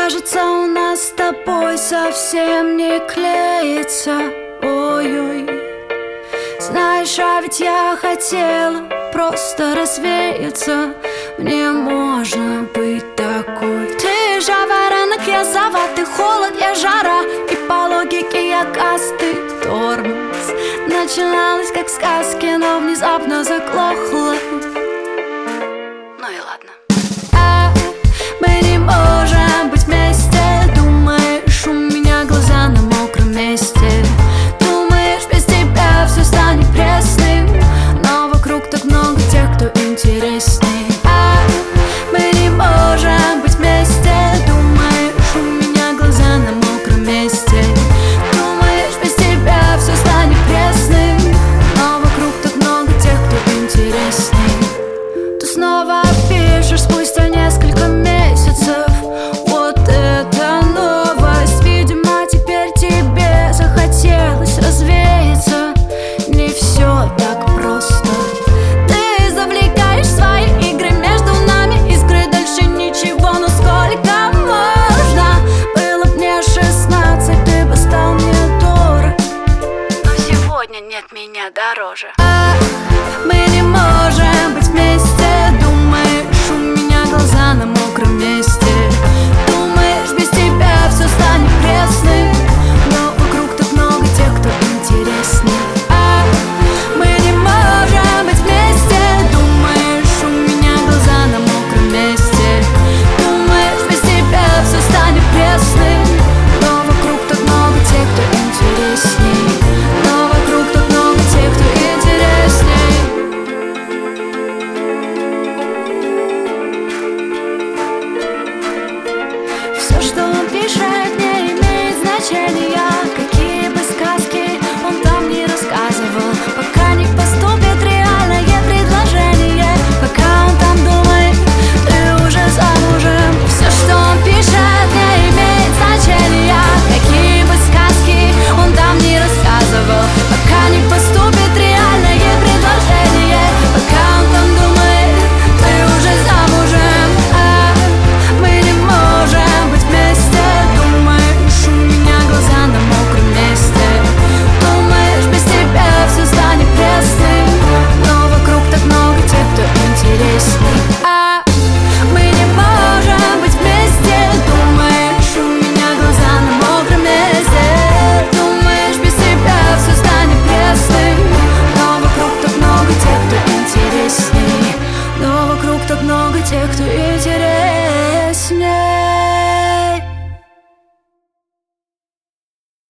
кажется, у нас с тобой совсем не клеится. Ой-ой. Знаешь, а ведь я хотела просто развеяться. Мне можно быть такой. Ты жаворонок, я зава, ты холод, я жара. И по логике я газ, ты тормоз. Начиналось как в сказке, но внезапно заглохло. Ну и ладно. Мы не можем быть вместе. Думаешь, у меня глаза на мокром месте. Думаешь, без тебя все станет пресным. Но вокруг так много тех, кто интересней. Мы не можем быть вместе. Думаешь, у меня глаза на мокром месте. Думаешь, без тебя все станет пресным. Но вокруг так много тех, кто интересней. Ты снова пишешь спустя несколько месяцев. Вот это новость. Видимо, теперь тебе захотелось развеяться. Не все так просто. Ты завлекаешь свои игры, между нами искры. Дальше ничего, но сколько можно? Было б мне 16, ты бы стал мне дорог. Но сегодня нет меня дороже. Мы не можем быть вместе. Думаешь, у меня глаза на мокром месте. Думаешь, без тебя все станет пресным. Но вокруг так много тех, кто интересней. Мы не можем быть вместе. Думаешь, у меня глаза на мокром месте. Думаешь, без тебя все станет пресным. Но вокруг так много тех, кто интересней. Но вокруг так много тех, кто интересней. Все, что